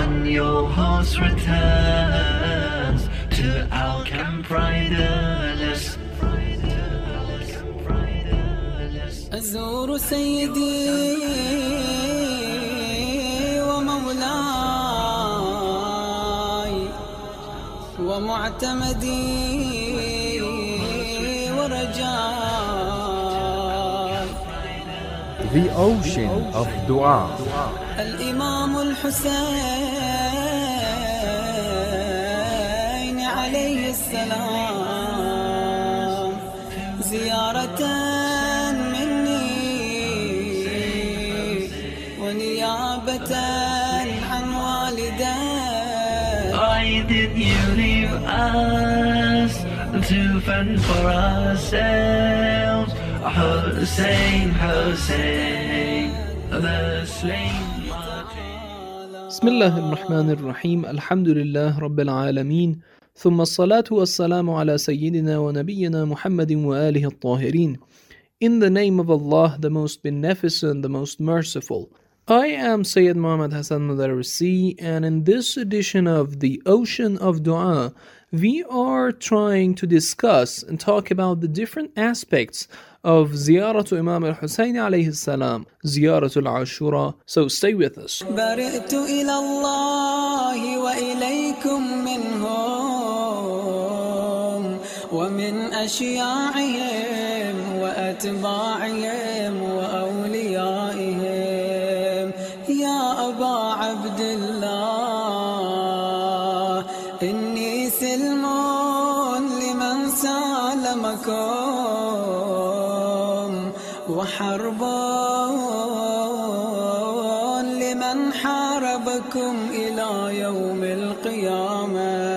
when your host returns to our camp riderless. أزور سيدي ومولاي ومعتمدي ورجاي The Ocean of Dua. الإمام الحسين عليه السلام زيارة ونيابة عن والدي. Why did you leave us to fend for ourselves? Hussein, Hussein, the slain martyr. بسم الله الرحمن الرحيم. الحمد لله رب العالمين، ثم الصلاة والسلام على سيدنا ونبينا محمد وآله الطاهرين. In the name of Allah, the most beneficent, the most merciful. I am Sayyid Muhammad Hassan Madarisi, and in this edition of the Ocean of Dua, we are trying to discuss and talk about the different aspects of Ziyaratu Imam al-Husayn alayhi salam, Ziyaratul Ashura. So stay with us. برئت إلى الله وإليكم منهم ومن أشياعهم وأتباعهم وأوليائهم يا أبا عبد الله إني سلم لمن سالمكم وحرب لمن حاربكم إلى يوم القيامة.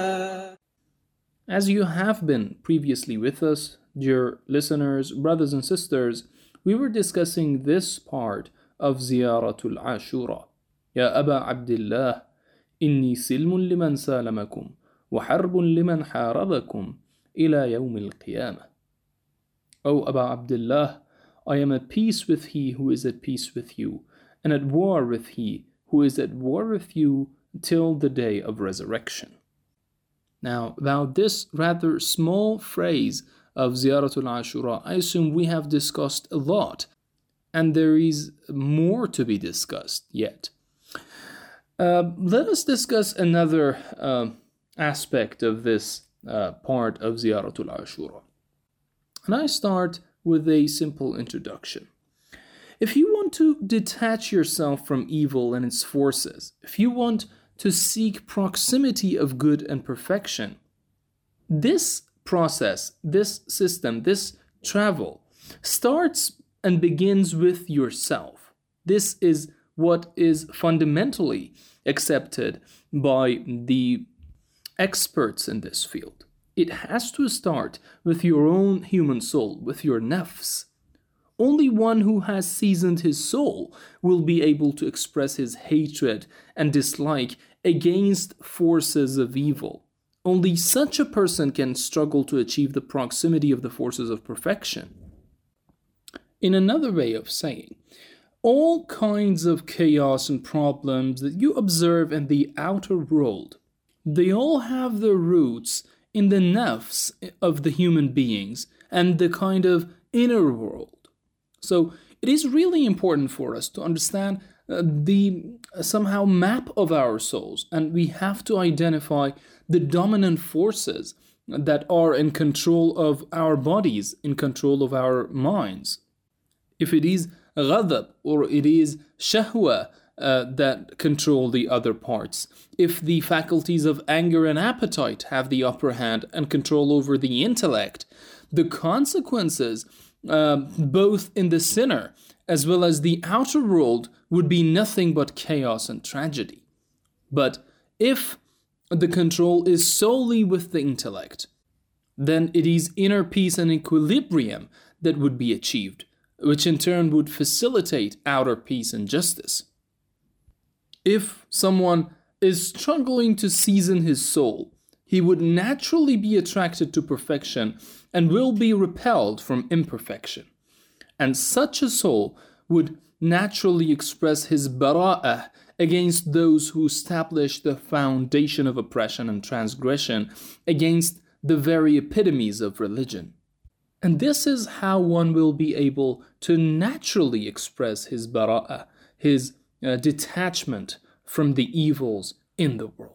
As you have been previously with us, dear listeners, brothers and sisters, we were discussing this part of Ziyaratul Ashura. Ya Aba Abdullah, inni silmun liman salamakum, wa harbun liman harabakum, ila yawm al-qiyamah. O Aba Abdullah, I am at peace with he who is at peace with you, and at war with he who is at war with you till the day of resurrection. Now, about this rather small phrase of Ziyaratul Ashura, I assume we have discussed a lot, and there is more to be discussed yet. Let us discuss another aspect of this part of Ziyaratul Ashura. And I start with a simple introduction. If you want to detach yourself from evil and its forces, if you want to seek proximity of good and perfection, this process, this system, this travel starts and begins with yourself. This is what is fundamentally accepted by the experts in this field. It has to start with your own human soul, with your nafs. Only one who has seasoned his soul will be able to express his hatred and dislike against forces of evil. Only such a person can struggle to achieve the proximity of the forces of perfection. In another way of saying, all kinds of chaos and problems that you observe in the outer world, they all have their roots in the nafs of the human beings and the kind of inner world. So it is really important for us to understand the somehow map of our souls, and we have to identify the dominant forces that are in control of our bodies, in control of our minds. If it is ghadab or it is shahwa that control the other parts, if the faculties of anger and appetite have the upper hand and control over the intellect, the consequences both in the sinner as well as the outer world would be nothing but chaos and tragedy. But if the control is solely with the intellect, then it is inner peace and equilibrium that would be achieved, which in turn would facilitate outer peace and justice. If someone is struggling to season his soul, he would naturally be attracted to perfection and will be repelled from imperfection. And such a soul would naturally express his bara'ah against those who establish the foundation of oppression and transgression, against the very epitomes of religion. And this is how one will be able to naturally express his bara'ah, his detachment from the evils in the world.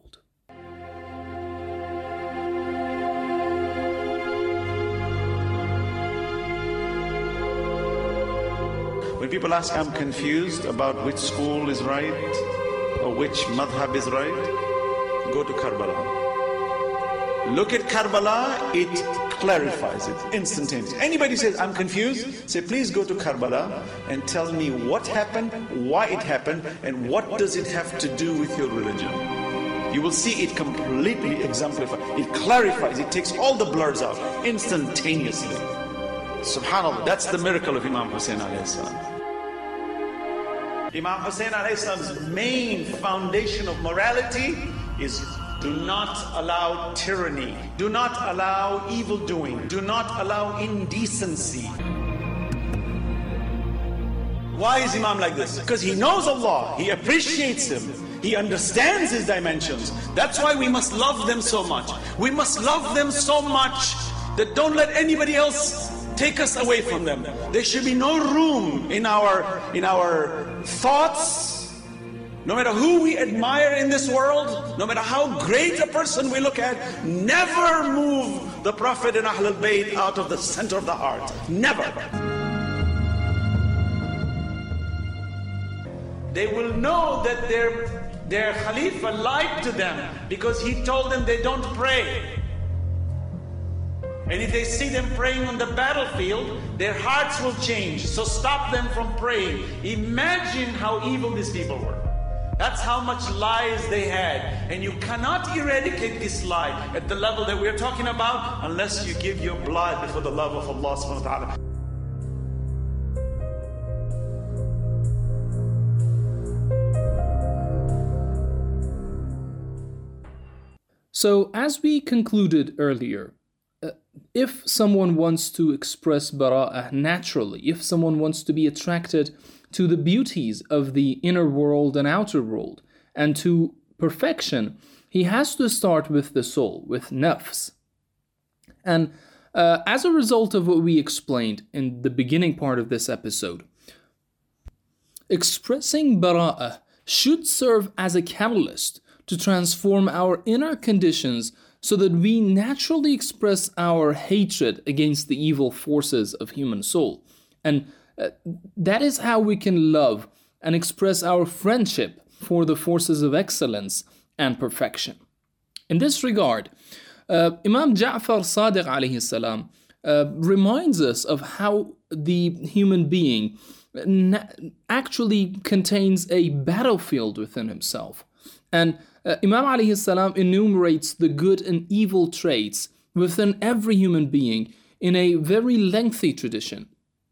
When people ask, I'm confused about which school is right or which madhab is right, go to Karbala. Look at Karbala, it clarifies it instantaneously. Anybody says, I'm confused, say, please go to Karbala and tell me what happened, why it happened, and what does it have to do with your religion. You will see it completely exemplified. It clarifies, it takes all the blurs out instantaneously. Subhanallah, that's the miracle of Imam Hussein alayhi salam. Imam Hussein alayhi salam's main foundation of morality is do not allow tyranny, do not allow evil doing, do not allow indecency. Why is Imam like this? Because he knows Allah, he appreciates Him, he understands His dimensions. That's why we must love them so much. We must love them so much that don't let anybody else take us away from them. There should be no room in our thoughts. No matter who we admire in this world, no matter how great a person we look at, never move the Prophet and Ahlul Bayt out of the center of the heart. Never. They will know that their Khalifa lied to them because he told them they don't pray. And if they see them praying on the battlefield, their hearts will change. So stop them from praying. Imagine how evil these people were. That's how much lies they had. And you cannot eradicate this lie at the level that we're talking about unless you give your blood for the love of Allah subhanahu wa ta'ala. So, as we concluded earlier, if someone wants to express bara'ah naturally, if someone wants to be attracted to the beauties of the inner world and outer world, and to perfection, he has to start with the soul, with nafs. And as a result of what we explained in the beginning part of this episode, expressing bara'ah should serve as a catalyst to transform our inner conditions so that we naturally express our hatred against the evil forces of human soul. And that is how we can love and express our friendship for the forces of excellence and perfection. In this regard, Imam Ja'far Sadiq alayhi salam reminds us of how the human being actually contains a battlefield within himself. And Imam alayhi salam enumerates the good and evil traits within every human being in a very lengthy tradition.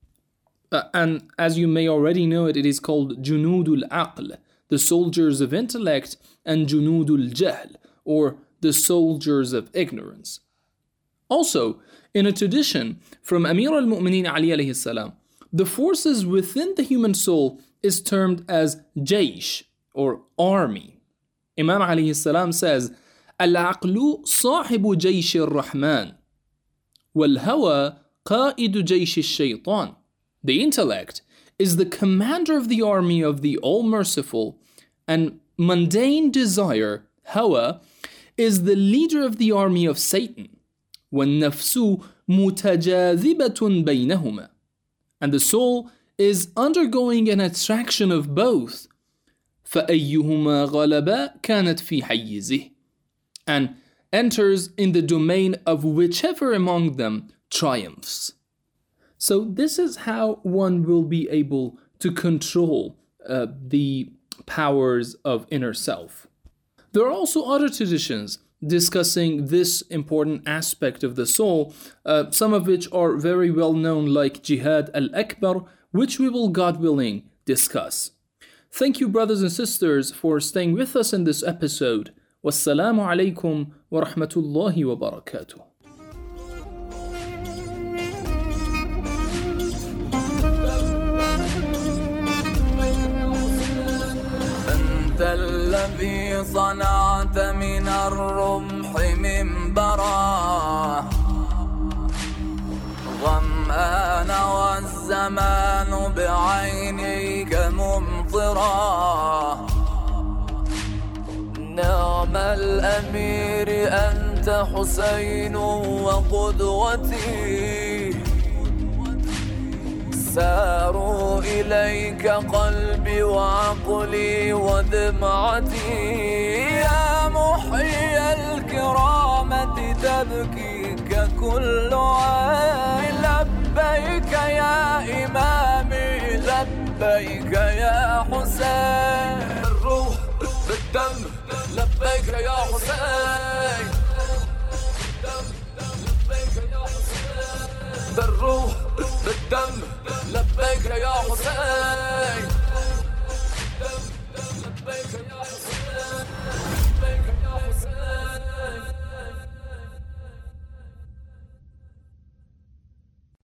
And as you may already know it, it is called Junudul Aql, the soldiers of intellect, and Junudul Jahl, or the soldiers of ignorance. Also, in a tradition from Amir al-Mu'mineen Ali alayhi salam, the forces within the human soul is termed as Jaysh, or army. Imam alayhi salam says, Al-aqlu sahibu jaysh al-Rahman, wal-hawa qa'idu jaysh al-Shaytan. The intellect is the commander of the army of the All-Merciful, and mundane desire, hawa, is the leader of the army of Satan. وَالنَّفْسُ مُتَجَاذِبَةٌ بَيْنَهُمَا. And the soul is undergoing an attraction of both. فَأَيُّهُمَا غَلَبَ كَانَتْ فِي حَيِّزِهِ. And enters in the domain of whichever among them triumphs. So this is how one will be able to control the powers of inner self. There are also other traditions discussing this important aspect of the soul, some of which are very well known, like Jihad al-Akbar, which we will, God willing, discuss. Thank you, brothers and sisters, for staying with us in this episode. Wassalamu alaikum wa rahmatullahi wa barakatuh. أنت صنعت من الرمح منبرا ظمآن والزمان بعينيك ممطرا نعم الأمير أنت حسين وقدوتي ساروا إليك قلبي وعقلي ودمعتي يا محيي الكرامة تبكيك كل عين لبيك يا إمامي لبيك يا حسين بالروح بالدم لبيك يا حسين لبيك يا حسين بالروح بالدم لبيك يا حسين